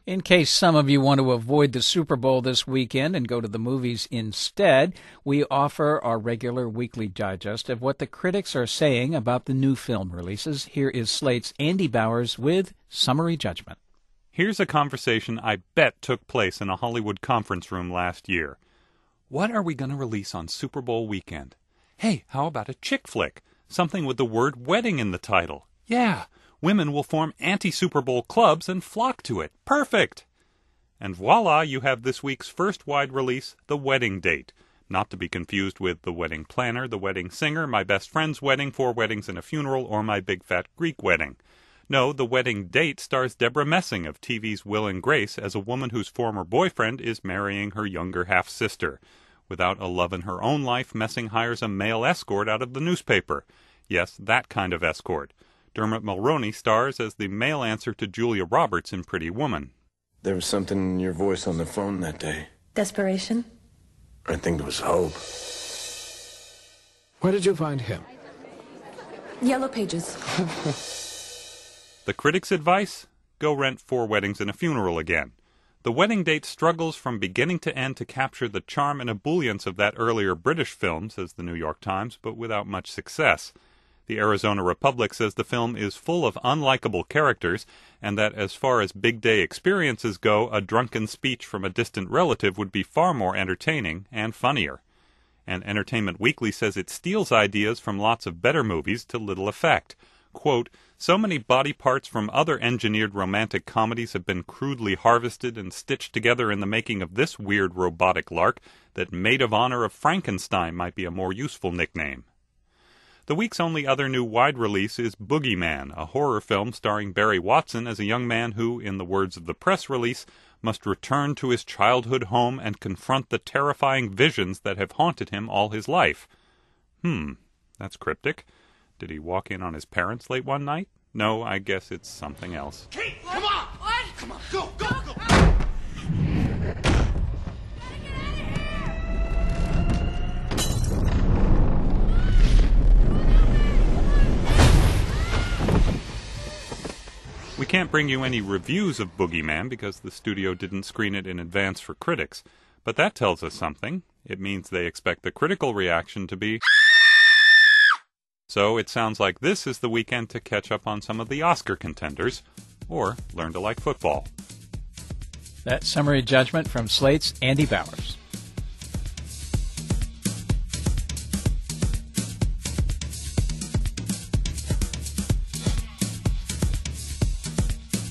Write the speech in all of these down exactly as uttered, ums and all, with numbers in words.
In case some of you want to avoid the Super Bowl this weekend and go to the movies instead, we offer our regular weekly digest of what the critics are saying about the new film releases. Here is Slate's Andy Bowers with Summary Judgment. Here's a conversation I bet took place in a Hollywood conference room last year. What are we going to release on Super Bowl weekend? Hey, how about a chick flick? Something with the word wedding in the title. Yeah, women will form anti-Super Bowl clubs and flock to it. Perfect! And voila, you have this week's first wide release, The Wedding Date. Not to be confused with The Wedding Planner, The Wedding Singer, My Best Friend's Wedding, Four Weddings and a Funeral, or My Big Fat Greek Wedding. No, The Wedding Date stars Deborah Messing of T V's Will and Grace as a woman whose former boyfriend is marrying her younger half-sister. Without a love in her own life, Messing hires a male escort out of the newspaper. Yes, that kind of escort. Dermot Mulroney stars as the male answer to Julia Roberts in Pretty Woman. There was something in your voice on the phone that day. Desperation? I think it was hope. Where did you find him? Yellow Pages. The critics' advice? Go rent Four Weddings and a Funeral again. The Wedding Date struggles from beginning to end to capture the charm and ebullience of that earlier British film, says the New York Times, but without much success. The Arizona Republic says the film is full of unlikable characters, and that as far as big day experiences go, a drunken speech from a distant relative would be far more entertaining and funnier. And Entertainment Weekly says it steals ideas from lots of better movies to little effect. Quote, so many body parts from other engineered romantic comedies have been crudely harvested and stitched together in the making of this weird robotic lark that Maid of Honor of Frankenstein might be a more useful nickname. The week's only other new wide release is Boogeyman, a horror film starring Barry Watson as a young man who, in the words of the press release, must return to his childhood home and confront the terrifying visions that have haunted him all his life. Hmm, that's cryptic. Did he walk in on his parents late one night? No, I guess it's something else. Kate, come on! What? Come on, go, go, go! We can't bring you any reviews of Boogeyman because the studio didn't screen it in advance for critics. But that tells us something. It means they expect the critical reaction to be... So it sounds like this is the weekend to catch up on some of the Oscar contenders, or learn to like football. That summary judgment from Slate's Andy Bowers.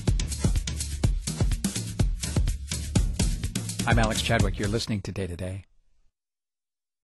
I'm Alex Chadwick. You're listening to Day to Day.